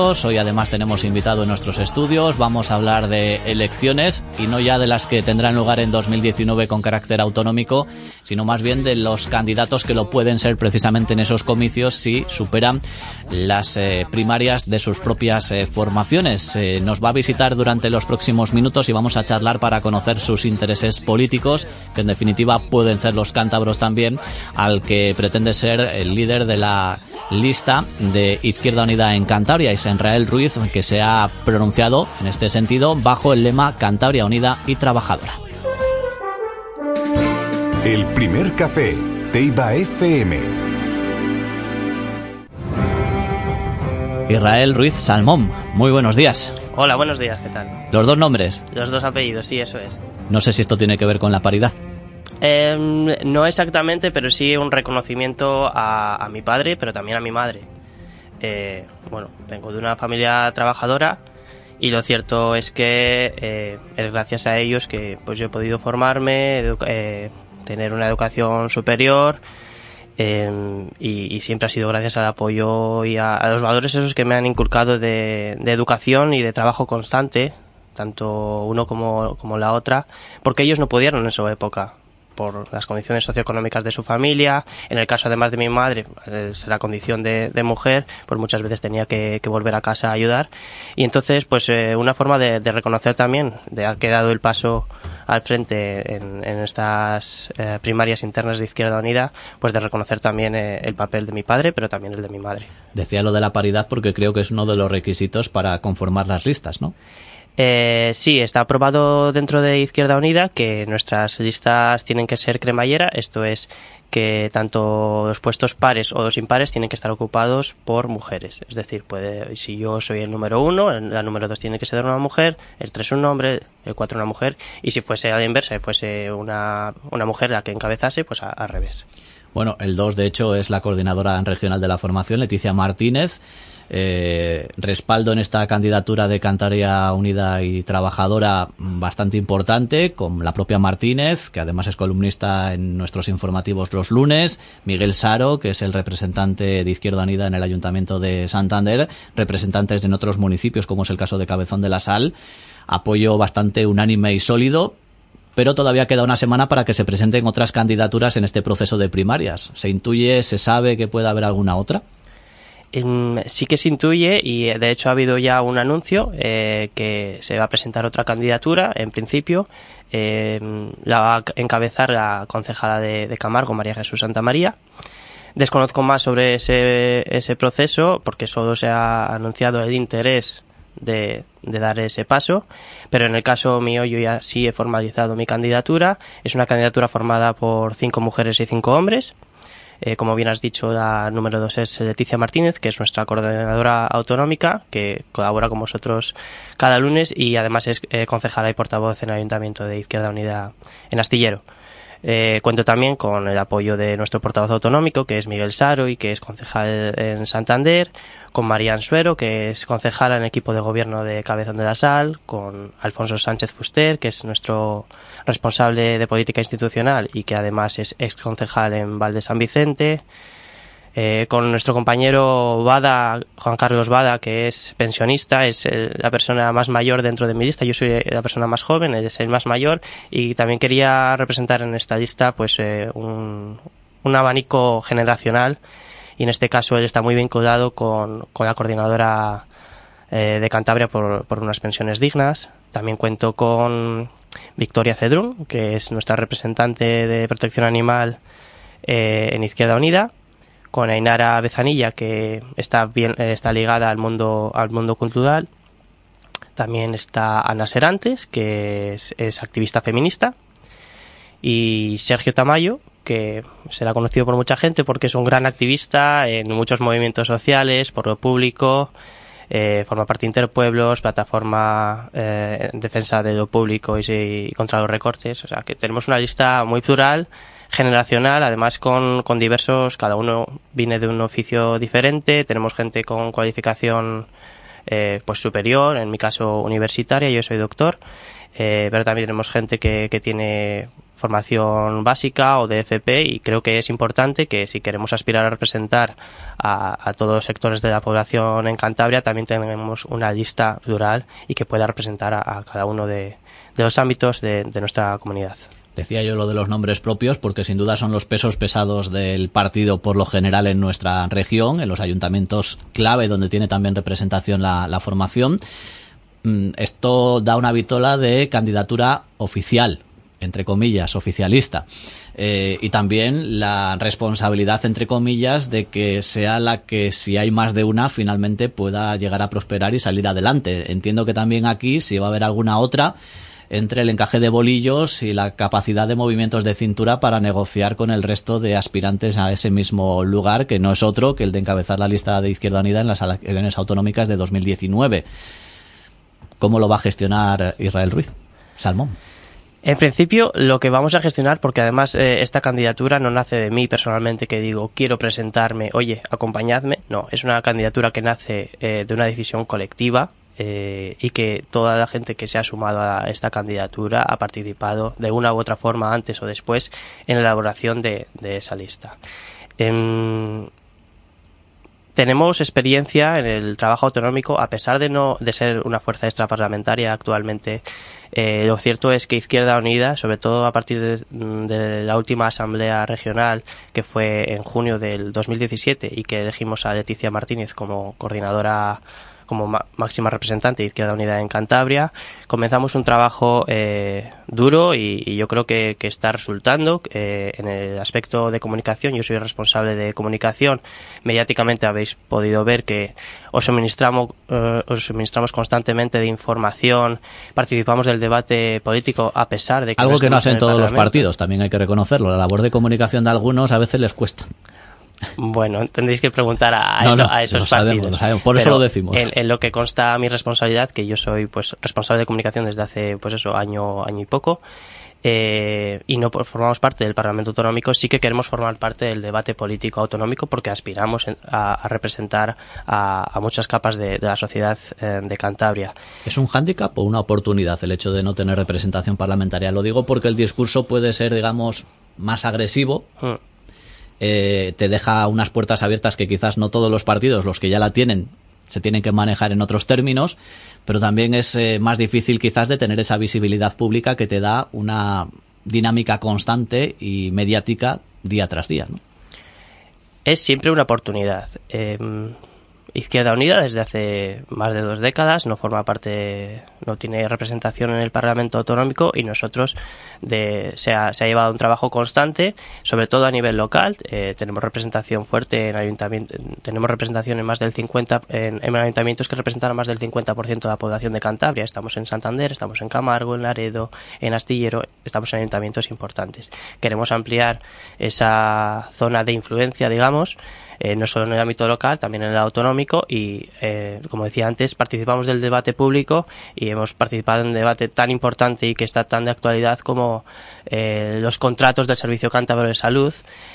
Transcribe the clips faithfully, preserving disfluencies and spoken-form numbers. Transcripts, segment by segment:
nosotros. Hoy además tenemos invitado en nuestros estudios. Vamos a hablar de elecciones y no ya de las que tendrán lugar en dos mil diecinueve con carácter autonómico, sino más bien de los candidatos que lo pueden ser precisamente en esos comicios si superan las eh, primarias de sus propias eh, formaciones. Eh, nos va a visitar durante los próximos minutos y vamos a charlar para conocer sus intereses políticos, que en definitiva pueden ser los cántabros también, al que pretende ser el líder de la lista de Izquierda Unida en Cantabria, Israel Ruiz, que se ha pronunciado en este sentido bajo el lema Cantabria Unida y Trabajadora. El primer café, Teiba F M. Israel Ruiz Salmón, muy buenos días. Hola, buenos días, ¿qué tal? Los dos nombres. Los dos apellidos, sí, eso es. No sé si esto tiene que ver con la paridad. Eh, no exactamente, pero sí un reconocimiento a, a mi padre, pero también a mi madre. Eh, bueno, vengo de una familia trabajadora y lo cierto es que eh, es gracias a ellos que pues yo he podido formarme, edu- eh, tener una educación superior eh, y, y siempre ha sido gracias al apoyo y a, a los valores esos que me han inculcado de, de educación y de trabajo constante, tanto uno como, como la otra, porque ellos no pudieron en su época, por las condiciones socioeconómicas de su familia. En el caso además de mi madre, es la condición de, de mujer, pues muchas veces tenía que, que volver a casa a ayudar. Y entonces, pues eh, una forma de, de reconocer también, de que he dado el paso al frente en, en estas eh, primarias internas de Izquierda Unida, pues de reconocer también eh, el papel de mi padre, pero también el de mi madre. Decía lo de la paridad porque creo que es uno de los requisitos para conformar las listas, ¿no? Eh, sí, está aprobado dentro de Izquierda Unida que nuestras listas tienen que ser cremallera, esto es que tanto los puestos pares o los impares tienen que estar ocupados por mujeres. Es decir, puede, si yo soy el número uno, la número dos tiene que ser una mujer, el tres un hombre, el cuatro una mujer, y si fuese a la inversa, si fuese una, una mujer la que encabezase, pues a, al revés. Bueno, el dos de hecho es la coordinadora regional de la formación, Leticia Martínez. Eh, respaldo en esta candidatura de Cantabria Unida y Trabajadora bastante importante, con la propia Martínez, que además es columnista en nuestros informativos los lunes, Miguel Saro, que es el representante de Izquierda Unida en el Ayuntamiento de Santander, representantes en otros municipios como es el caso de Cabezón de la Sal. Apoyo bastante unánime y sólido, pero todavía queda una semana para que se presenten otras candidaturas en este proceso de primarias. ¿Se intuye, se sabe que pueda haber alguna otra? Sí que se intuye y de hecho ha habido ya un anuncio eh, que se va a presentar otra candidatura en principio, eh, la va a encabezar la concejala de, de Camargo, María Jesús Santamaría. Desconozco más sobre ese, ese proceso porque solo se ha anunciado el interés de, de dar ese paso, pero en el caso mío yo ya sí he formalizado mi candidatura. Es una candidatura formada por cinco mujeres y cinco hombres. Eh, como bien has dicho, la número dos es Leticia Martínez, que es nuestra coordinadora autonómica, que colabora con vosotros cada lunes y además es eh, concejala y portavoz en el Ayuntamiento de Izquierda Unida en Astillero. Eh, cuento también con el apoyo de nuestro portavoz autonómico, que es Miguel Saro y que es concejal en Santander, con María Ansuero, que es concejala en el equipo de gobierno de Cabezón de la Sal, con Alfonso Sánchez Fuster, que es nuestro responsable de política institucional y que además es ex concejal en Val de San Vicente, eh, con nuestro compañero Bada, Juan Carlos Bada, que es pensionista, es el, la persona más mayor dentro de mi lista. Yo soy la persona más joven, él es el más mayor, y también quería representar en esta lista pues eh, un, un abanico generacional, y en este caso él está muy vinculado con, con la coordinadora eh, de Cantabria por, por unas pensiones dignas. También cuento con Victoria Cedrún, que es nuestra representante de protección animal eh, en Izquierda Unida, con Ainara Bezanilla, que está bien, está ligada al mundo al mundo cultural. También está Ana Serantes, que es, es activista feminista, y Sergio Tamayo, que será conocido por mucha gente porque es un gran activista en muchos movimientos sociales, por lo público, eh, forma parte de Interpueblos, plataforma eh, en defensa de lo público y, y contra los recortes. O sea, que tenemos una lista muy plural, generacional, además con, con diversos, cada uno viene de un oficio diferente, tenemos gente con cualificación eh, pues superior, en mi caso universitaria, yo soy doctor, eh, pero también tenemos gente que, que tiene formación básica o de F P, y creo que es importante que si queremos aspirar a representar a, a todos los sectores de la población en Cantabria, también tenemos una lista plural y que pueda representar a, a cada uno de, de los ámbitos de, de nuestra comunidad. Decía yo lo de los nombres propios porque sin duda son los pesos pesados del partido por lo general en nuestra región, en los ayuntamientos clave donde tiene también representación la, la formación. Esto da una vitola de candidatura oficial, entre comillas, oficialista, eh, y también la responsabilidad, entre comillas, de que sea la que, si hay más de una, finalmente pueda llegar a prosperar y salir adelante. Entiendo que también aquí, si va a haber alguna otra, entre el encaje de bolillos y la capacidad de movimientos de cintura para negociar con el resto de aspirantes a ese mismo lugar, que no es otro que el de encabezar la lista de Izquierda Unida en las elecciones autonómicas de dos mil diecinueve. ¿Cómo lo va a gestionar Israel Ruiz Salmón? En principio, lo que vamos a gestionar, porque además eh, esta candidatura no nace de mí personalmente, que digo, quiero presentarme, oye, acompañadme. No, es una candidatura que nace eh, de una decisión colectiva eh, y que toda la gente que se ha sumado a esta candidatura ha participado de una u otra forma, antes o después, en la elaboración de, de esa lista. En... Tenemos experiencia en el trabajo autonómico, a pesar de no de ser una fuerza extraparlamentaria actualmente. Eh, lo cierto es que Izquierda Unida, sobre todo a partir de, de la última asamblea regional, que fue en junio del dos mil diecisiete, y que elegimos a Leticia Martínez como coordinadora, como máxima representante de Izquierda Unida en Cantabria, comenzamos un trabajo eh, duro y, y yo creo que, que está resultando. Eh, en el aspecto de comunicación, yo soy responsable de comunicación. Mediáticamente habéis podido ver que os suministramos, eh, os suministramos constantemente de información, participamos del debate político a pesar de que... Algo no que no hacen todos los Parlamento. partidos, también hay que reconocerlo. La labor de comunicación de algunos a veces les cuesta. Bueno, tendréis que preguntar a, no, eso, no, a esos lo sabemos, partidos. lo sabemos, por Pero eso lo decimos. En, en lo que consta mi responsabilidad, que yo soy pues responsable de comunicación desde hace pues eso año año y poco, eh, y no formamos parte del Parlamento Autonómico, sí que queremos formar parte del debate político autonómico porque aspiramos a, a representar a, a muchas capas de, de la sociedad eh, de Cantabria. ¿Es un hándicap o una oportunidad el hecho de no tener representación parlamentaria? Lo digo porque el discurso puede ser, digamos, más agresivo. Mm. Eh, te deja unas puertas abiertas que quizás no todos los partidos, los que ya la tienen, se tienen que manejar en otros términos, pero también es eh, más difícil quizás de tener esa visibilidad pública que te da una dinámica constante y mediática día tras día, ¿no? Es siempre una oportunidad. Eh, Izquierda Unida desde hace más de dos décadas no forma parte, no tiene representación en el Parlamento Autonómico, y nosotros de, se, ha, se ha llevado un trabajo constante, sobre todo a nivel local. Eh, tenemos representación fuerte en ayuntamientos, tenemos representación en más del cincuenta en, en ayuntamientos que representan a más del cincuenta por ciento de la población de Cantabria. Estamos en Santander, estamos en Camargo, en Laredo, en Astillero, estamos en ayuntamientos importantes. Queremos ampliar esa zona de influencia, digamos, Eh, no solo en el ámbito local, también en el autonómico, y eh, como decía antes, participamos del debate público y hemos participado en un debate tan importante y que está tan de actualidad como eh, los contratos del Servicio Cántabro de Salud,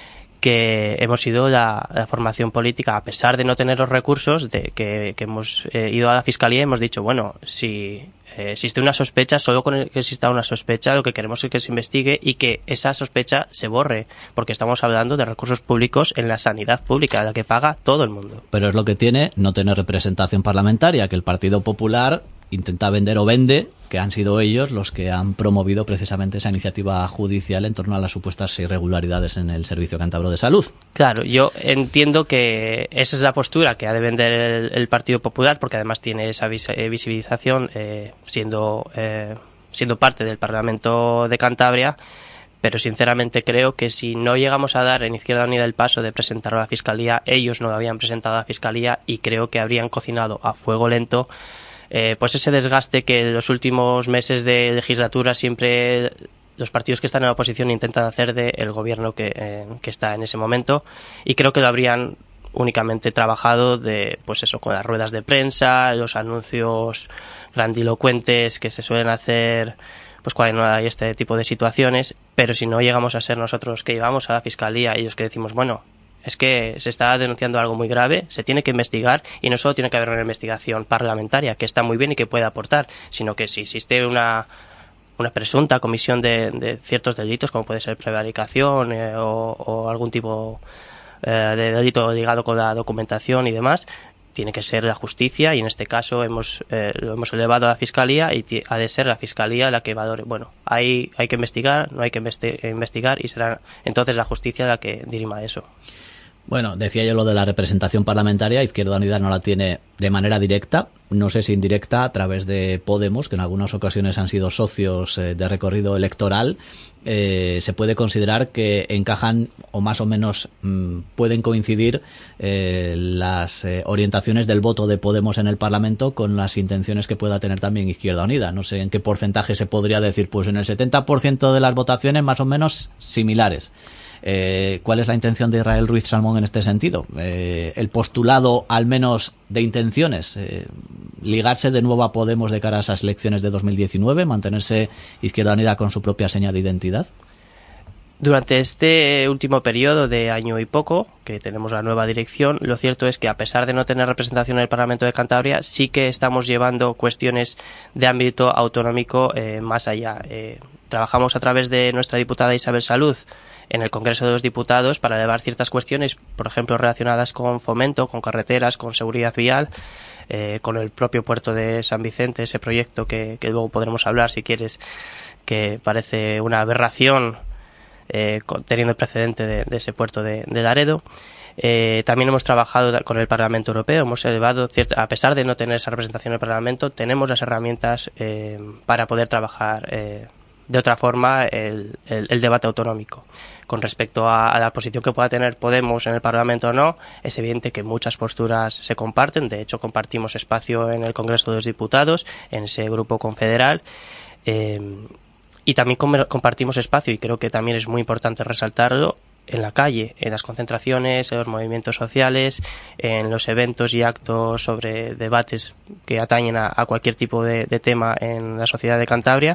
que hemos sido la, la formación política, a pesar de no tener los recursos, de que, que hemos eh, ido a la Fiscalía y hemos dicho, bueno, si eh, existe una sospecha, solo con el que exista una sospecha, lo que queremos es que se investigue y que esa sospecha se borre, porque estamos hablando de recursos públicos en la sanidad pública, la que paga todo el mundo. Pero es lo que tiene no tener representación parlamentaria, que el Partido Popular intenta vender o vende, que han sido ellos los que han promovido precisamente esa iniciativa judicial en torno a las supuestas irregularidades en el Servicio Cántabro de Salud. Claro, yo entiendo que esa es la postura que ha de vender el, el Partido Popular, porque además tiene esa vis visibilización eh, siendo, eh, siendo parte del Parlamento de Cantabria, pero sinceramente creo que si no llegamos a dar en Izquierda Unida el paso de presentarlo a la Fiscalía, ellos no lo habían presentado a la Fiscalía y creo que habrían cocinado a fuego lento Eh, pues ese desgaste que en los últimos meses de legislatura siempre los partidos que están en la oposición intentan hacer del gobierno que, eh, que está en ese momento, y creo que lo habrían únicamente trabajado de, pues eso, con las ruedas de prensa, los anuncios grandilocuentes que se suelen hacer pues cuando hay este tipo de situaciones, pero si no llegamos a ser nosotros que llevamos a la Fiscalía y los que decimos, bueno, es que se está denunciando algo muy grave, se tiene que investigar, y no solo tiene que haber una investigación parlamentaria, que está muy bien y que puede aportar, sino que si existe una, una presunta comisión de, de ciertos delitos, como puede ser prevaricación eh, o, o algún tipo eh, de delito ligado con la documentación y demás, tiene que ser la justicia, y en este caso hemos eh, lo hemos elevado a la Fiscalía, y t- ha de ser la Fiscalía la que valore. Bueno, hay, hay que investigar, no hay que investi- investigar, y será entonces la justicia la que dirima eso. Bueno, decía yo lo de la representación parlamentaria. Izquierda Unida no la tiene de manera directa, no sé si indirecta, a través de Podemos, que en algunas ocasiones han sido socios eh, de recorrido electoral. Eh, se puede considerar que encajan o más o menos mmm, pueden coincidir eh, las eh, orientaciones del voto de Podemos en el Parlamento con las intenciones que pueda tener también Izquierda Unida. No sé en qué porcentaje se podría decir, pues en el setenta por ciento de las votaciones más o menos similares. Eh, ¿Cuál es la intención de Israel Ruiz Salmón en este sentido? Eh, el postulado, al menos de intenciones, eh, ligarse de nuevo a Podemos de cara a esas elecciones de dos mil diecinueve, mantenerse Izquierda Unida con su propia seña de identidad. Durante este último periodo de año y poco, que tenemos la nueva dirección, lo cierto es que, a pesar de no tener representación en el Parlamento de Cantabria, sí que estamos llevando cuestiones de ámbito autonómico eh, más allá. Eh, trabajamos a través de nuestra diputada Isabel Salud en el Congreso de los Diputados para elevar ciertas cuestiones, por ejemplo, relacionadas con fomento, con carreteras, con seguridad vial, eh, con el propio puerto de San Vicente, ese proyecto que, que luego podremos hablar, si quieres, que parece una aberración, eh, teniendo el precedente de, de ese puerto de, de Laredo. Eh, también hemos trabajado con el Parlamento Europeo, hemos elevado, cierta, a pesar de no tener esa representación en el Parlamento, tenemos las herramientas eh, para poder trabajar eh, de otra forma el, el, el debate autonómico. Con respecto a, a la posición que pueda tener Podemos en el Parlamento o no, es evidente que muchas posturas se comparten. De hecho, compartimos espacio en el Congreso de los Diputados, en ese grupo confederal, eh, y también com- compartimos espacio, y creo que también es muy importante resaltarlo, en la calle, en las concentraciones, en los movimientos sociales, en los eventos y actos sobre debates que atañen a, a cualquier tipo de, de tema en la sociedad de Cantabria.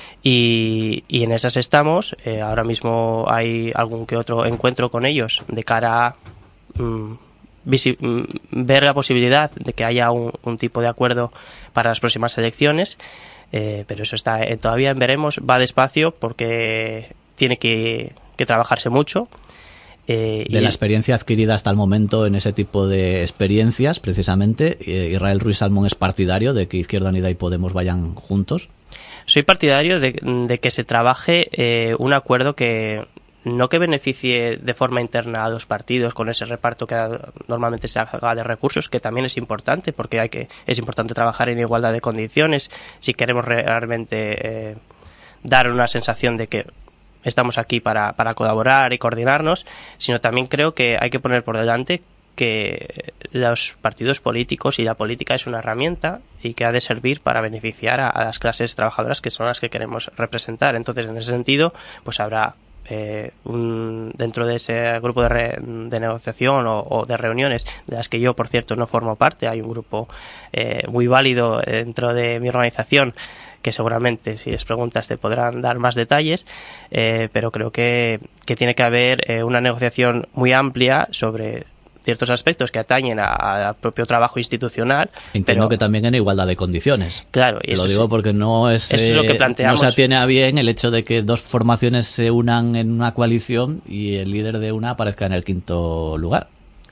Y, y en esas estamos. Eh, ahora mismo hay algún que otro encuentro con ellos de cara a mm, visi- mm, ver la posibilidad de que haya un, un tipo de acuerdo para las próximas elecciones, eh, pero eso está eh, todavía en veremos, va despacio porque tiene que, que trabajarse mucho. Eh, de y la experiencia adquirida hasta el momento en ese tipo de experiencias, precisamente, eh, Israel Ruiz Salmón es partidario de que Izquierda Unida y Podemos vayan juntos. Soy partidario de, de que se trabaje eh, un acuerdo que no que beneficie de forma interna a los partidos con ese reparto que normalmente se haga de recursos, que también es importante, porque hay que es importante trabajar en igualdad de condiciones si queremos realmente eh, dar una sensación de que estamos aquí para, para colaborar y coordinarnos, sino también creo que hay que poner por delante que los partidos políticos y la política es una herramienta y que ha de servir para beneficiar a, a las clases trabajadoras, que son las que queremos representar. Entonces, en ese sentido, pues habrá eh, un, dentro de ese grupo de, re, de negociación o, o de reuniones, de las que yo, por cierto, no formo parte, hay un grupo eh, muy válido dentro de mi organización, que seguramente, si les preguntas, te podrán dar más detalles, eh, pero creo que, que tiene que haber eh, una negociación muy amplia sobre ciertos aspectos que atañen al propio trabajo institucional. Entiendo pero, que también en igualdad de condiciones. Claro, y eso lo digo sí, porque no es, eso es lo que planteamos. No se atiene a bien el hecho de que dos formaciones se unan en una coalición y el líder de una aparezca en el quinto lugar.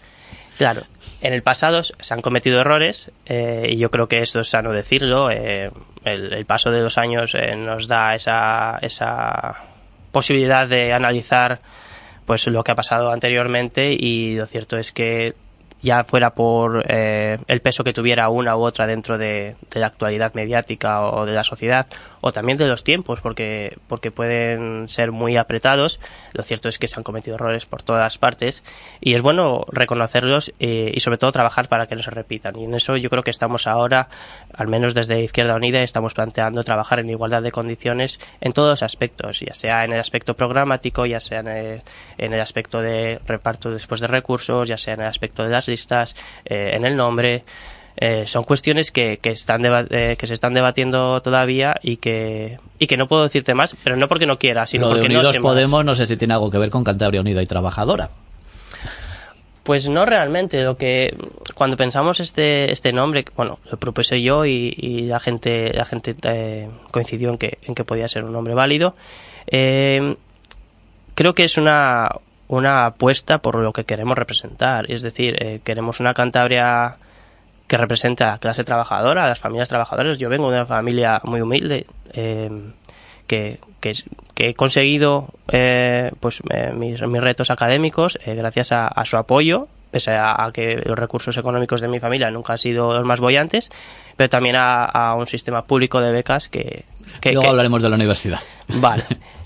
Claro, en el pasado se han cometido errores eh, y yo creo que esto es sano decirlo. Eh, el, el paso de los años eh, nos da esa, esa posibilidad de analizar pues lo que ha pasado anteriormente, y lo cierto es que ya fuera por eh, el peso que tuviera una u otra dentro de, de la actualidad mediática o de la sociedad, o también de los tiempos, porque, porque pueden ser muy apretados, lo cierto es que se han cometido errores por todas partes y es bueno reconocerlos eh, y sobre todo trabajar para que no se repitan, y en eso yo creo que estamos ahora, al menos desde Izquierda Unida, estamos planteando trabajar en igualdad de condiciones en todos los aspectos, ya sea en el aspecto programático, ya sea en el, en el aspecto de reparto después de recursos, ya sea en el aspecto de las listas, eh, en el nombre. Eh, son cuestiones que, que están deba- eh, que se están debatiendo todavía y que y que no puedo decirte más, pero no porque no quiera, sino Lo de porque Unidos no sé Podemos más. No sé si tiene algo que ver con Cantabria Unida y Trabajadora. Pues no realmente. Lo que cuando pensamos este este nombre, bueno, lo propuse yo y, y la gente la gente eh, coincidió en que en que podía ser un nombre válido. Eh, creo que es una una apuesta por lo que queremos representar. Es decir, eh, queremos una Cantabria que represente a la clase trabajadora, a las familias trabajadoras. Yo vengo de una familia muy humilde. Eh, Que, que, que he conseguido eh, pues eh, mis, mis retos académicos eh, gracias a, a su apoyo, pese a, a que los recursos económicos de mi familia nunca han sido los más bollantes, pero también a, a un sistema público de becas que... que Luego que, hablaremos de la universidad. Vale,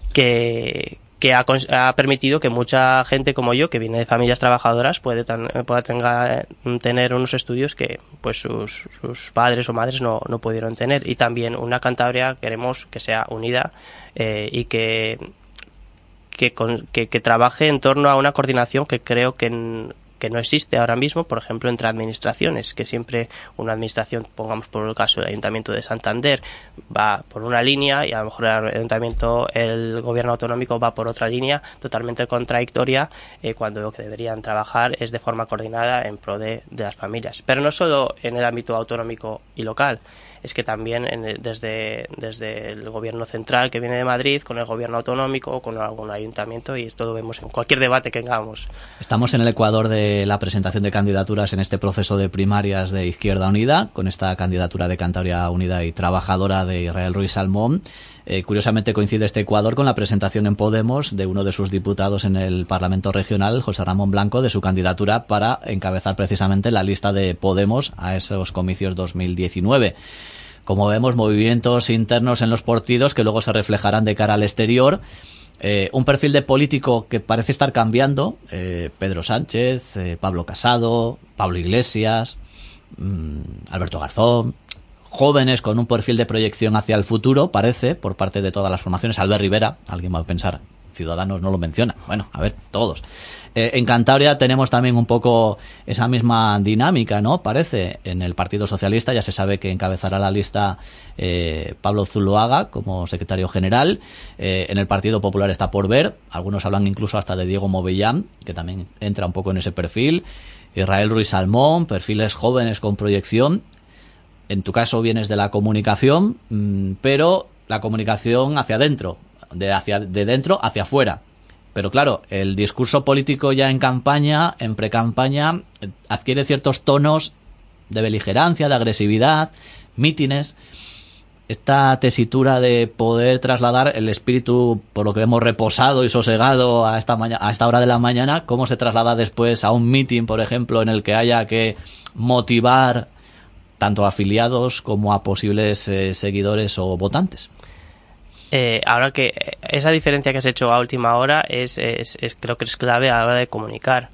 que, que ha, ha permitido que mucha gente como yo, que viene de familias trabajadoras, puede tan, pueda tenga, tener unos estudios que pues sus, sus padres o madres no, no pudieron tener. Y también una Cantabria queremos que sea unida eh, y que, que, con, que, que trabaje en torno a una coordinación que creo que... En, que no existe ahora mismo, por ejemplo, entre administraciones, que siempre una administración, pongamos por el caso del Ayuntamiento de Santander, va por una línea y a lo mejor el Ayuntamiento, el gobierno autonómico va por otra línea totalmente contradictoria, eh, cuando lo que deberían trabajar es de forma coordinada en pro de, de las familias. Pero no solo en el ámbito autonómico y local, es que también en el, desde, desde el gobierno central que viene de Madrid, con el gobierno autonómico, con algún ayuntamiento, y esto lo vemos en cualquier debate que tengamos. Estamos en el ecuador de la presentación de candidaturas en este proceso de primarias de Izquierda Unida, con esta candidatura de Cantabria Unida y Trabajadora de Israel Ruiz Salmón. Eh, curiosamente coincide este Ecuador con la presentación en Podemos de uno de sus diputados en el Parlamento Regional, José Ramón Blanco, de su candidatura para encabezar precisamente la lista de Podemos a esos comicios dos mil diecinueve. Como vemos, movimientos internos en los partidos que luego se reflejarán de cara al exterior. Eh, un perfil de político que parece estar cambiando. Eh, Pedro Sánchez, eh, Pablo Casado, Pablo Iglesias, mmm, Alberto Garzón. Jóvenes con un perfil de proyección hacia el futuro, parece, por parte de todas las formaciones. Albert Rivera, alguien va a pensar, Ciudadanos no lo menciona. Bueno, a ver, todos. Eh, en Cantabria tenemos también un poco esa misma dinámica, ¿no? Parece, en el Partido Socialista ya se sabe que encabezará la lista eh, Pablo Zuloaga como secretario general. Eh, en el Partido Popular está por ver. Algunos hablan incluso hasta de Diego Movellán, que también entra un poco en ese perfil. Israel Ruiz Salmón, perfiles jóvenes con proyección. En tu caso vienes de la comunicación, mmm, pero la comunicación hacia adentro, de, hacia, de dentro hacia afuera. Pero claro, el discurso político ya en campaña, en precampaña, adquiere ciertos tonos de beligerancia, de agresividad, mítines. Esta tesitura de poder trasladar el espíritu, por lo que hemos reposado y sosegado a esta, maña- a esta hora de la mañana, ¿cómo se traslada después a un mitin, por ejemplo, en el que haya que motivar tanto a afiliados como a posibles eh, seguidores o votantes? Eh, ahora que esa diferencia que has hecho a última hora es, es, es creo que es clave a la hora de comunicar.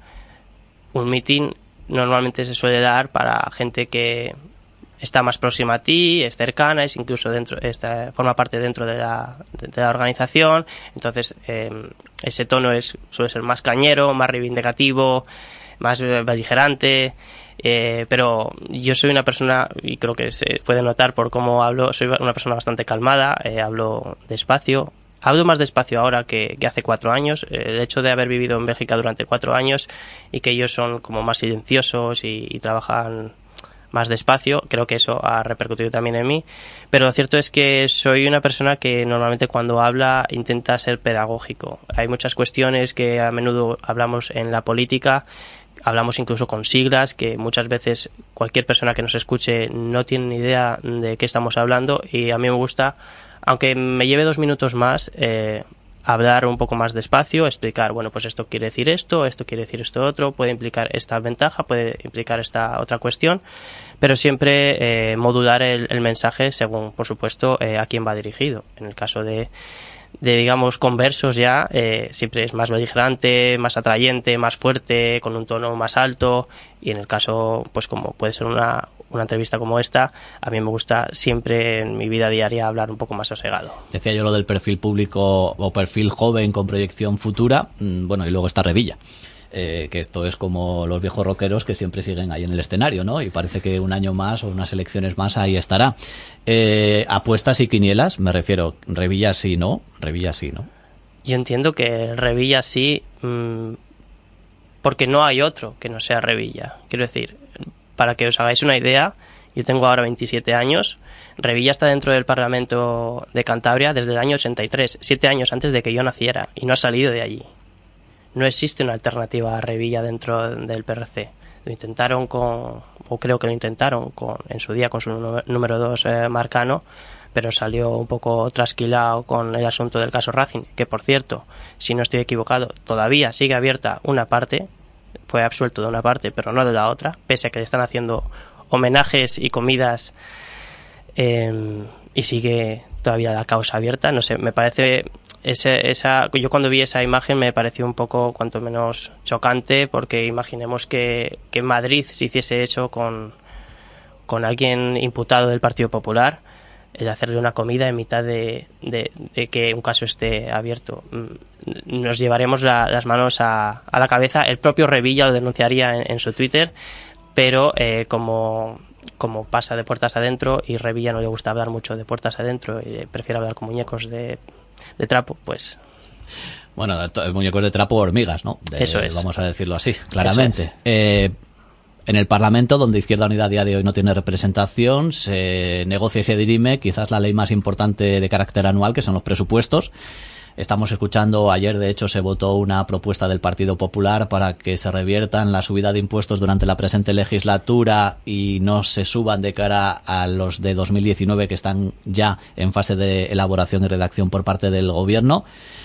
Un mitin normalmente se suele dar para gente que está más próxima a ti, es cercana, es incluso dentro, está, forma parte dentro de la, de, de la organización. Entonces eh, ese tono es suele ser más cañero, más reivindicativo, más beligerante. Eh, pero yo soy una persona, y creo que se puede notar por cómo hablo, soy una persona bastante calmada, eh, hablo despacio, hablo más despacio ahora que, que hace cuatro años. Eh, el hecho de haber vivido en Bélgica durante cuatro años y que ellos son como más silenciosos y, y trabajan más despacio, creo que eso ha repercutido también en mí. Pero lo cierto es que soy una persona que normalmente cuando habla intenta ser pedagógico. Hay muchas cuestiones que a menudo hablamos en la política, hablamos incluso con siglas que muchas veces cualquier persona que nos escuche no tiene ni idea de qué estamos hablando, y a mí me gusta, aunque me lleve dos minutos más, eh, hablar un poco más despacio, explicar, bueno, pues esto quiere decir esto, esto quiere decir esto otro, puede implicar esta ventaja, puede implicar esta otra cuestión, pero siempre eh, modular el, el mensaje según, por supuesto, eh, a quién va dirigido. En el caso de de digamos conversos ya eh, siempre es más beligerante, más atrayente, más fuerte, con un tono más alto, y en el caso pues como puede ser una, una entrevista como esta, a mí me gusta siempre en mi vida diaria hablar un poco más sosegado. Decía yo lo del perfil público o perfil joven con proyección futura, bueno, y luego está Revilla. Eh, que esto es como los viejos rockeros que siempre siguen ahí en el escenario, ¿no? Y parece que un año más o unas elecciones más ahí estará. Eh, apuestas y quinielas, me refiero, Revilla sí, ¿no? Revilla sí, ¿no? Yo entiendo que Revilla sí, mmm, porque no hay otro que no sea Revilla. Quiero decir, para que os hagáis una idea, yo tengo ahora veintisiete años, Revilla está dentro del Parlamento de Cantabria desde el año ochenta y tres, siete años antes de que yo naciera, y no ha salido de allí. No existe una alternativa a Revilla dentro del P R C. Lo intentaron con, o creo que lo intentaron con, en su día con su número dos eh, Marcano, pero salió un poco trasquilado con el asunto del caso Racing, que por cierto, si no estoy equivocado, todavía sigue abierta una parte, fue absuelto de una parte, pero no de la otra, pese a que le están haciendo homenajes y comidas eh, y sigue todavía la causa abierta. No sé, me parece ese, esa yo cuando vi esa imagen me pareció un poco cuanto menos chocante, porque imaginemos que, que en Madrid se hiciese hecho con, con alguien imputado del Partido Popular, el hacerle una comida en mitad de, de, de que un caso esté abierto. Nos llevaremos la, las manos a, a la cabeza. El propio Revilla lo denunciaría en, en su Twitter, pero eh, como, como pasa de puertas adentro y Revilla no le gusta hablar mucho de puertas adentro y prefiere hablar con muñecos de, de trapo, pues... Bueno, muñecos de trapo o hormigas, ¿no? De, Eso es. Vamos a decirlo así, claramente. Es. Eh, en el Parlamento, donde Izquierda Unida a día de hoy no tiene representación, se negocia y se dirime quizás la ley más importante de carácter anual, que son los presupuestos. Estamos escuchando, ayer de hecho se votó una propuesta del Partido Popular para que se reviertan la subida de impuestos durante la presente legislatura y no se suban de cara a los de dos mil diecinueve, que están ya en fase de elaboración y redacción por parte del Gobierno.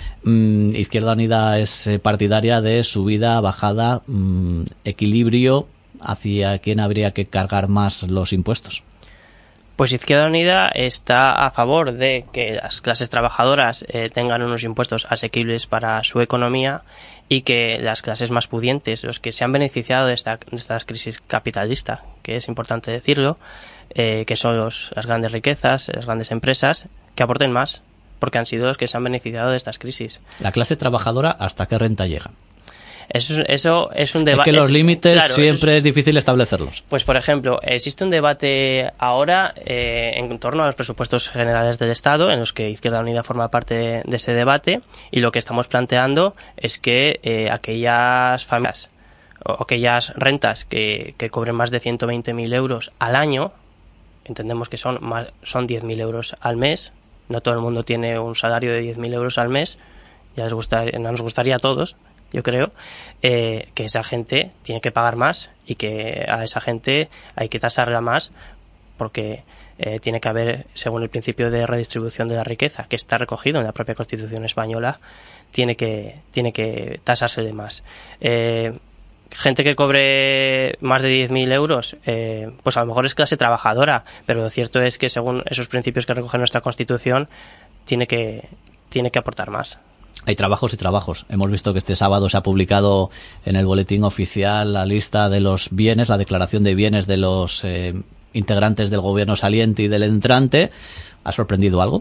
Mm, Izquierda Unida es partidaria de subida, bajada, mm, equilibrio. ¿Hacia quién habría que cargar más los impuestos? Pues Izquierda Unida está a favor de que las clases trabajadoras eh, tengan unos impuestos asequibles para su economía y que las clases más pudientes, los que se han beneficiado de esta, de esta crisis capitalista, que es importante decirlo, eh, que son los, las grandes riquezas, las grandes empresas, que aporten más, porque han sido los que se han beneficiado de estas crisis. ¿La clase trabajadora hasta qué renta llega? Eso, eso es un debate. Es que los límites claro, siempre es, es difícil establecerlos. Pues, por ejemplo, existe un debate ahora eh, en torno a los presupuestos generales del Estado, en los que Izquierda Unida forma parte de, de ese debate, y lo que estamos planteando es que eh, aquellas familias o aquellas rentas que, que cobren más de ciento veinte mil euros al año, entendemos que son, más, son diez mil euros al mes, no todo el mundo tiene un salario de diez mil euros al mes, ya les gustaría, no nos gustaría a todos, yo creo, eh, que esa gente tiene que pagar más y que a esa gente hay que tasarla más porque eh, tiene que haber, según el principio de redistribución de la riqueza, que está recogido en la propia Constitución española, tiene que, tiene que tasarse de más. Eh, gente que cobre más de diez mil euros, eh, pues a lo mejor es clase trabajadora, pero lo cierto es que según esos principios que recoge nuestra Constitución, tiene que, tiene que aportar más. Hay trabajos y trabajos. Hemos visto que este sábado se ha publicado en el boletín oficial la lista de los bienes, la declaración de bienes de los eh, integrantes del gobierno saliente y del entrante. ¿Ha sorprendido algo?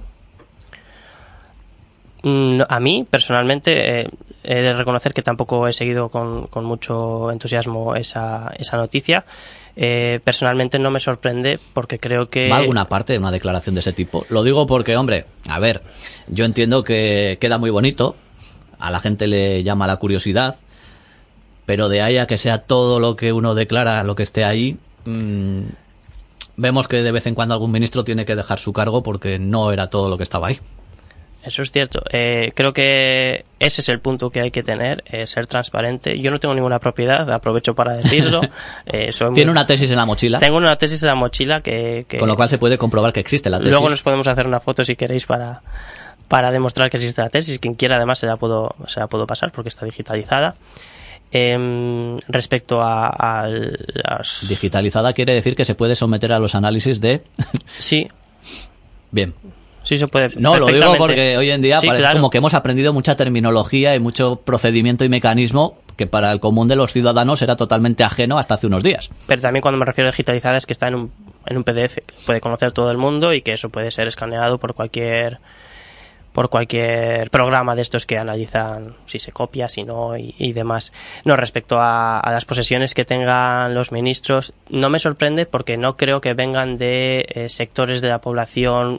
No, a mí, personalmente, eh, he de reconocer que tampoco he seguido con, con mucho entusiasmo esa, esa noticia. Eh, personalmente no me sorprende porque creo que... ¿Va alguna parte de una declaración de ese tipo? Lo digo porque, hombre, a ver, yo entiendo que queda muy bonito, a la gente le llama la curiosidad, pero de ahí a que sea todo lo que uno declara, lo que esté ahí, mmm, vemos que de vez en cuando algún ministro tiene que dejar su cargo porque no era todo lo que estaba ahí. Eso es cierto. Eh, creo que ese es el punto que hay que tener, eh, ser transparente. Yo no tengo ninguna propiedad, aprovecho para decirlo. Eh, soy ¿Tiene muy... una tesis en la mochila? Tengo una tesis en la mochila que, que... Con lo cual se puede comprobar que existe la tesis. Luego nos podemos hacer una foto si queréis para, para demostrar que existe la tesis. Quien quiera además se la puedo, se la puedo pasar porque está digitalizada. Eh, respecto a, a las... Digitalizada quiere decir que se puede someter a los análisis de... Sí. Bien. Sí se puede. No, lo digo porque hoy en día sí, parece claro. como que hemos aprendido mucha terminología y mucho procedimiento y mecanismo que para el común de los ciudadanos era totalmente ajeno hasta hace unos días. Pero también cuando me refiero a digitalizada es que está en un, en un P D F que puede conocer todo el mundo y que eso puede ser escaneado por cualquier por cualquier programa de estos que analizan si se copia, si no y, y demás. No, respecto a, a las posesiones que tengan los ministros, no me sorprende porque no creo que vengan de eh, sectores de la población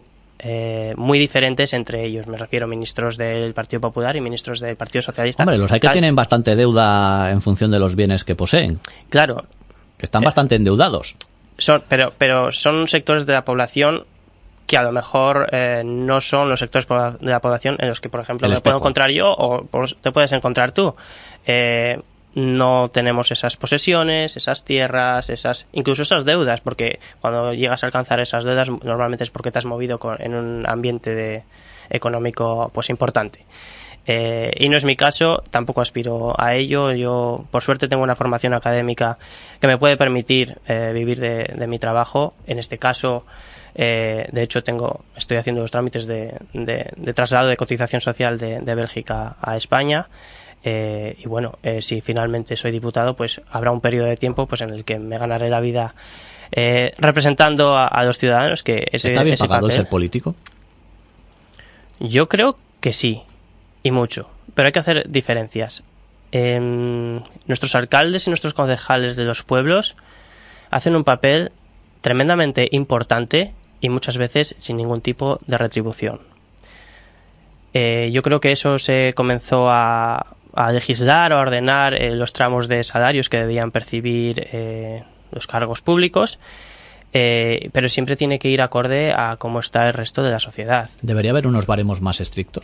eh, muy diferentes entre ellos. Me refiero a ministros del Partido Popular y ministros del Partido Socialista. Hombre, los hay que Cal- tienen bastante deuda en función de los bienes que poseen, Claro, que están Eh, bastante endeudados. son, pero, pero son sectores de la población que a lo mejor eh, no son los sectores de la población en los que, por ejemplo, El me puedo espejo. encontrar yo o por- te puedes encontrar tú. Eh, no tenemos esas posesiones, esas tierras, esas incluso esas deudas, porque cuando llegas a alcanzar esas deudas normalmente es porque te has movido con- en un ambiente de, económico pues importante. Eh, y no es mi caso, tampoco aspiro a ello. Yo, por suerte, tengo una formación académica que me puede permitir eh, vivir de, de mi trabajo. En este caso, eh, de hecho, tengo, estoy haciendo los trámites de, de, de traslado de cotización social de, de Bélgica a España. Eh, y bueno, eh, si finalmente soy diputado, pues habrá un periodo de tiempo pues en el que me ganaré la vida eh, representando a, a los ciudadanos. Que ese, ¿Está bien ese pagado el papel, ser político? yo creo que sí, y mucho, pero hay que hacer diferencias. En nuestros alcaldes y nuestros concejales de los pueblos hacen un papel tremendamente importante y muchas veces sin ningún tipo de retribución. Eh, yo creo que eso se comenzó a, a legislar o a ordenar eh, los tramos de salarios que debían percibir eh, los cargos públicos, eh, pero siempre tiene que ir acorde a cómo está el resto de la sociedad. ¿Debería haber unos baremos más estrictos?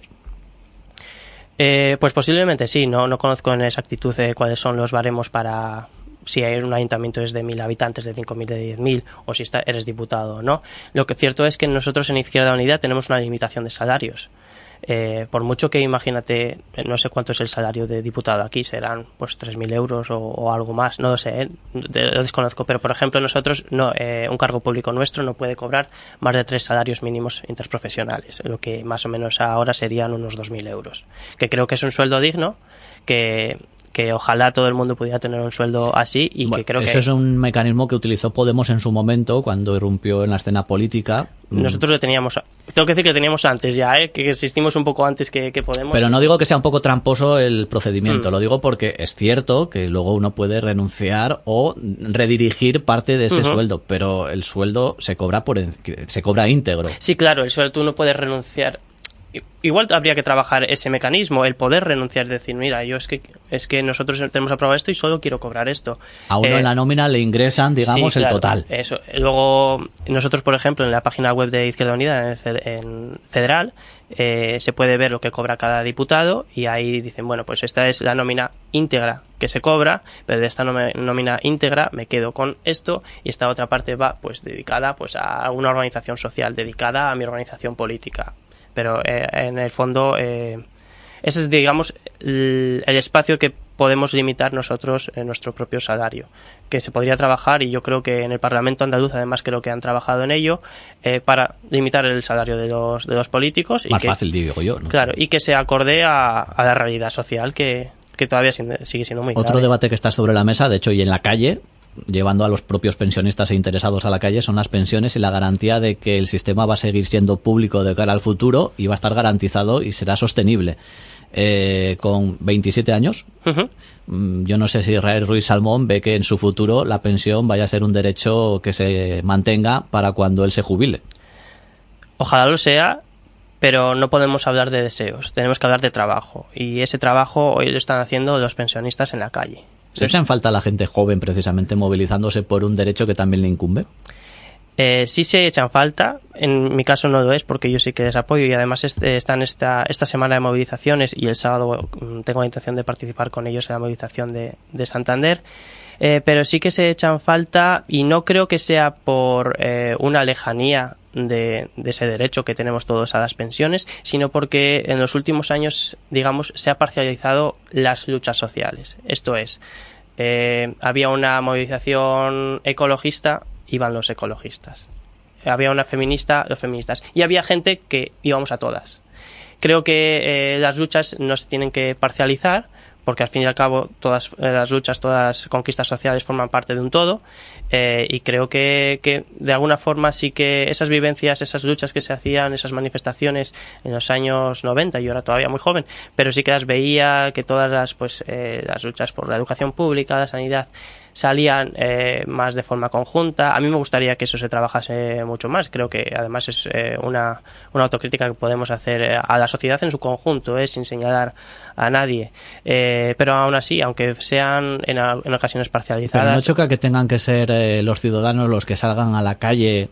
Eh, pues posiblemente sí, no, no conozco en exactitud eh, cuáles son los baremos para si hay un ayuntamiento es de mil habitantes, de cinco mil, de diez mil, o si está, eres diputado o no. Lo que es cierto es que nosotros en Izquierda Unida tenemos una limitación de salarios. Eh, por mucho que imagínate, no sé cuánto es el salario de diputado aquí, serán pues tres mil euros o, o algo más, no lo sé, ¿eh? Lo desconozco, pero por ejemplo nosotros, no, eh, un cargo público nuestro no puede cobrar más de tres salarios mínimos interprofesionales, lo que más o menos ahora serían unos dos mil euros, que creo que es un sueldo digno, que... que ojalá todo el mundo pudiera tener un sueldo así y Bueno, que creo ese que es un mecanismo que utilizó Podemos en su momento cuando irrumpió en la escena política. nosotros lo teníamos, tengo que decir que teníamos antes ya, ¿eh? Que existimos un poco antes que, que Podemos. Pero no digo que sea un poco tramposo el procedimiento, Mm. lo digo porque es cierto que luego uno puede renunciar o redirigir parte de ese Ujú. sueldo, pero el sueldo se cobra por en- se cobra íntegro. Sí, claro, el sueldo tú no puedes renunciar. I- Igual habría que trabajar ese mecanismo, el poder renunciar, es decir, mira, yo es que es que nosotros tenemos aprobado esto y solo quiero cobrar esto. A uno Eh, en la nómina le ingresan, digamos, sí, el claro, total. Eso. Luego, nosotros, por ejemplo, en la página web de Izquierda Unida, en, Fe- en Federal, eh, se puede ver lo que cobra cada diputado y ahí dicen, bueno, pues esta es la nómina íntegra que se cobra, pero de esta nome- nómina íntegra me quedo con esto y esta otra parte va pues dedicada pues a una organización social, dedicada a mi organización política. Pero eh, en el fondo eh, ese es, digamos, el, el espacio que podemos limitar nosotros en nuestro propio salario, que se podría trabajar, y yo creo que en el Parlamento andaluz además creo que han trabajado en ello, eh, para limitar el salario de los, de los políticos. Más y que, fácil, digo yo, ¿no? Claro, y que se acorde a, a la realidad social que, que todavía sigue siendo muy Otro grave. debate que está sobre la mesa, de hecho, y en la calle, llevando a los propios pensionistas e interesados a la calle, son las pensiones y la garantía de que el sistema va a seguir siendo público de cara al futuro y va a estar garantizado y será sostenible. Eh, con veintisiete años, Ujú. mm, yo no sé si Israel Ruiz Salmón ve que en su futuro la pensión vaya a ser un derecho que se mantenga para cuando él se jubile. Ojalá lo sea, pero no podemos hablar de deseos, tenemos que hablar de trabajo, y ese trabajo hoy lo están haciendo los pensionistas en la calle. ¿Se echa en falta a la gente joven precisamente movilizándose por un derecho que también le incumbe? Eh, sí se echan falta, en mi caso no lo es porque yo sí que les apoyo y además este, están esta, esta semana de movilizaciones y el sábado mm, tengo la intención de participar con ellos en la movilización de, de Santander, eh, pero sí que se echan falta y no creo que sea por eh, una lejanía de, de ese derecho que tenemos todos a las pensiones, sino porque en los últimos años, digamos, se ha parcializado las luchas sociales. Esto es, eh, había una movilización ecologista, iban los ecologistas. Había una feminista, los feministas. Y había gente que íbamos a todas. Creo que eh, las luchas no se tienen que parcializar, porque al fin y al cabo todas eh, las luchas, todas las conquistas sociales forman parte de un todo, eh, y creo que, que de alguna forma sí que esas vivencias, esas luchas que se hacían, esas manifestaciones en los años noventa, yo era todavía muy joven, pero sí que las veía, que todas las, pues, eh, las luchas por la educación pública, la sanidad, salían eh, más de forma conjunta. A mí me gustaría que eso se trabajase mucho más. Creo que además es eh, una, una autocrítica que podemos hacer a la sociedad en su conjunto, eh, sin señalar a nadie. Eh, pero aún así, aunque sean en, en ocasiones parcializadas... Pero no choca que tengan que ser eh, los ciudadanos los que salgan a la calle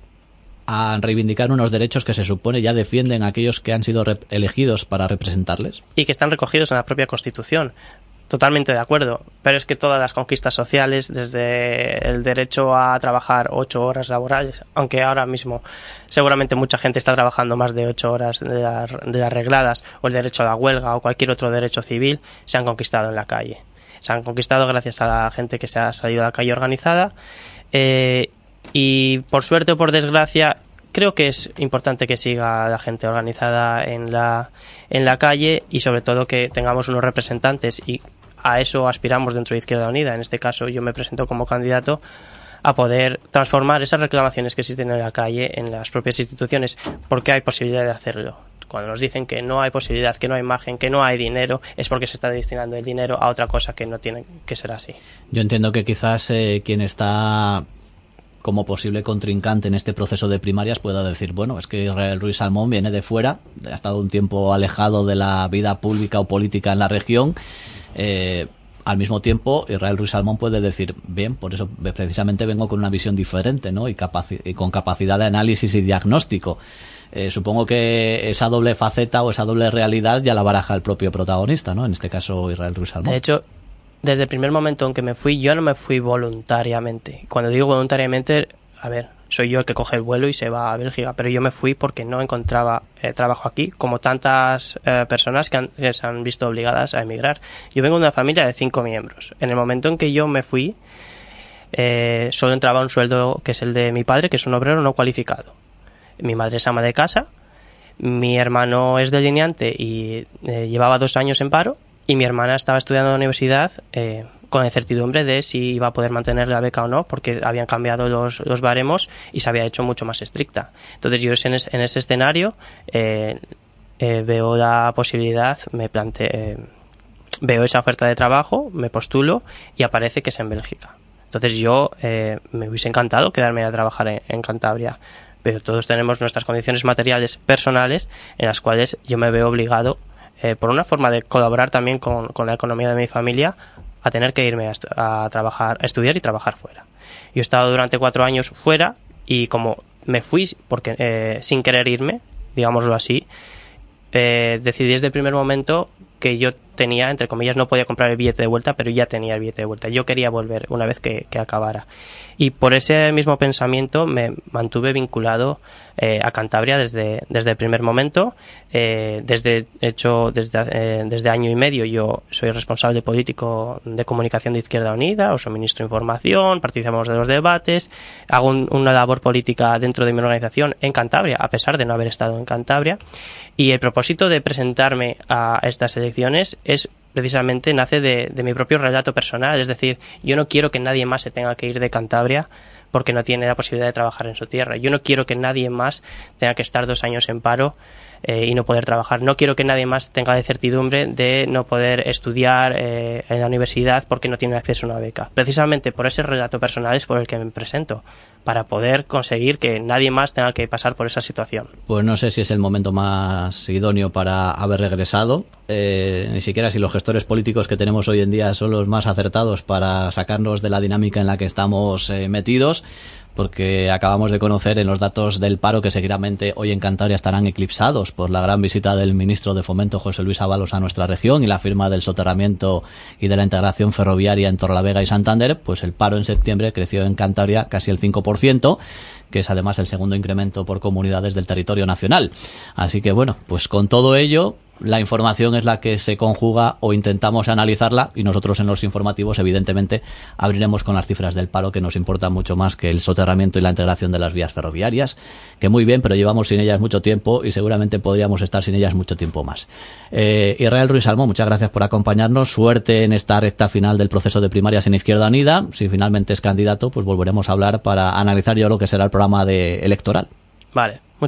a reivindicar unos derechos que se supone ya defienden a aquellos que han sido elegidos para representarles. Y que están recogidos en la propia Constitución. Totalmente de acuerdo, pero es que todas las conquistas sociales, desde el derecho a trabajar ocho horas laborales, aunque ahora mismo seguramente mucha gente está trabajando más de ocho horas de las, de las regladas, o el derecho a la huelga o cualquier otro derecho civil, se han conquistado en la calle. Se han conquistado gracias a la gente que se ha salido a la calle organizada. Eh, y por suerte o por desgracia, creo que es importante que siga la gente organizada en la, en la calle, y sobre todo que tengamos unos representantes, y a eso aspiramos dentro de Izquierda Unida. En este caso yo me presento como candidato a poder transformar esas reclamaciones que existen en la calle en las propias instituciones, porque hay posibilidad de hacerlo. Cuando nos dicen que no hay posibilidad, que no hay margen, que no hay dinero, es porque se está destinando el dinero a otra cosa que no tiene que ser así. Yo entiendo que quizás eh, quien está como posible contrincante en este proceso de primarias pueda decir, bueno, es que Israel Ruiz Salmón viene de fuera, ha estado un tiempo alejado de la vida pública o política en la región. Eh, al mismo tiempo, Israel Ruiz Salmón puede decir, bien, por eso precisamente vengo con una visión diferente, ¿no? Y, capaci- y con capacidad de análisis y diagnóstico. Eh, supongo que esa doble faceta o esa doble realidad ya la baraja el propio protagonista, ¿no? En este caso, Israel Ruiz Salmón. De hecho, desde el primer momento en que me fui, yo no me fui voluntariamente. Cuando digo voluntariamente, a ver, soy yo el que coge el vuelo y se va a Bélgica, pero yo me fui porque no encontraba eh, trabajo aquí, como tantas eh, personas que, han, que se han visto obligadas a emigrar. Yo vengo de una familia de cinco miembros. En el momento en que yo me fui, eh, solo entraba un sueldo que es el de mi padre, que es un obrero no cualificado. Mi madre es ama de casa, mi hermano es delineante y eh, llevaba dos años en paro, y mi hermana estaba estudiando en la universidad eh, con incertidumbre de si iba a poder mantener la beca o no, porque habían cambiado los, los baremos y se había hecho mucho más estricta. Entonces yo en, es, en ese escenario eh, eh, veo la posibilidad, me planteo, eh, veo esa oferta de trabajo, me postulo y aparece que es en Bélgica. Entonces yo eh, me hubiese encantado quedarme a trabajar en, en Cantabria, pero todos tenemos nuestras condiciones materiales personales en las cuales yo me veo obligado, eh, por una forma de colaborar también con, con la economía de mi familia, a tener que irme a, a trabajar, a estudiar y trabajar fuera. Yo he estado durante cuatro años fuera, y como me fui porque eh, sin querer irme, digámoslo así, eh, decidí desde el primer momento que yo tenía, entre comillas, no podía comprar el billete de vuelta, pero ya tenía el billete de vuelta. Yo quería volver una vez que, que acabara. Y por ese mismo pensamiento me mantuve vinculado eh, a Cantabria desde, desde el primer momento. Eh, desde hecho, desde, eh, desde año y medio yo soy responsable político de comunicación de Izquierda Unida, os suministro información, participamos de los debates, hago un, una labor política dentro de mi organización en Cantabria, a pesar de no haber estado en Cantabria. Y el propósito de presentarme a estas elecciones es precisamente nace de, de mi propio relato personal, es decir, yo no quiero que nadie más se tenga que ir de Cantabria porque no tiene la posibilidad de trabajar en su tierra. Yo no quiero que nadie más tenga que estar dos años en paro eh, y no poder trabajar. No quiero que nadie más tenga la certidumbre de no poder estudiar eh, en la universidad porque no tiene acceso a una beca. Precisamente por ese relato personal es por el que me presento, para poder conseguir que nadie más tenga que pasar por esa situación. Pues no sé si es el momento más idóneo para haber regresado, eh, ni siquiera si los gestores políticos que tenemos hoy en día son los más acertados para sacarnos de la dinámica en la que estamos eh, metidos, porque acabamos de conocer en los datos del paro que seguramente hoy en Cantabria estarán eclipsados por la gran visita del ministro de Fomento, José Luis Ábalos, a nuestra región y la firma del soterramiento y de la integración ferroviaria en Torrelavega y Santander. Pues el paro en septiembre creció en Cantabria casi el cinco por ciento, que es además el segundo incremento por comunidades del territorio nacional. Así que bueno, pues con todo ello, la información es la que se conjuga o intentamos analizarla, y nosotros en los informativos evidentemente abriremos con las cifras del paro, que nos importa mucho más que el soterramiento y la integración de las vías ferroviarias, que muy bien, pero llevamos sin ellas mucho tiempo y seguramente podríamos estar sin ellas mucho tiempo más. Eh, Israel Ruiz Salmón, muchas gracias por acompañarnos, suerte en esta recta final del proceso de primarias en Izquierda Unida. Si finalmente es candidato, pues volveremos a hablar para analizar yo lo que será el programa de electoral. Vale.